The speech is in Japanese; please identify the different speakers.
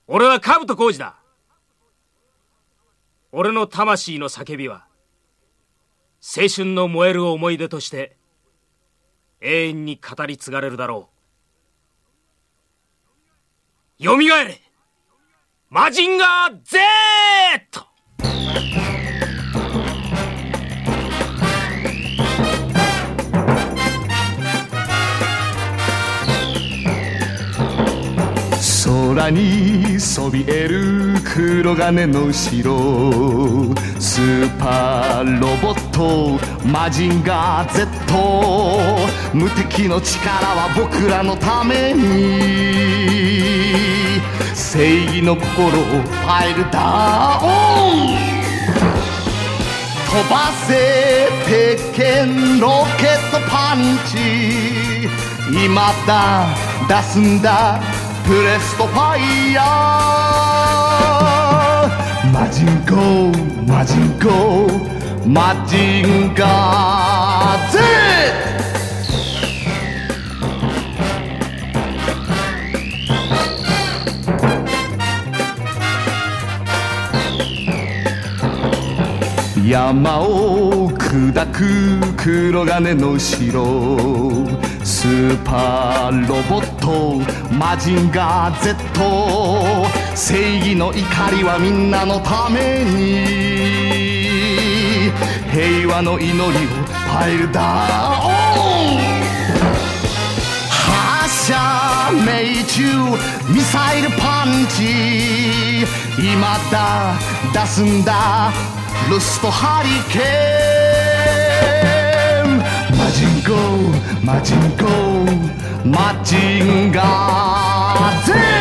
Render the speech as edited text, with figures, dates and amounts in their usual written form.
Speaker 1: 俺は兜浩二だ。俺の魂の叫びは青春の燃える思い出として永遠に語り継がれるだろう。よみがえれマジンガー Z。
Speaker 2: 空にそびえる黒金の城、スーパーロボットマジンガー Z。 無敵の力は僕らのために、正義の心をパイルダウン、飛ばせ鉄拳ロケットパンチ、今だ出すんだプレストファイヤー。マジンゴーマジンゴーマジンガー Z。 山を砕く黒金の城、スーパーロボットマジンガー Z。 正義の怒りはみんなのために、平和の祈りをパイルダウン、発射命中ミサイルパンチ、今だ出すんだルストハリケーン。マジンゴーマジンゴーマジンガー Z。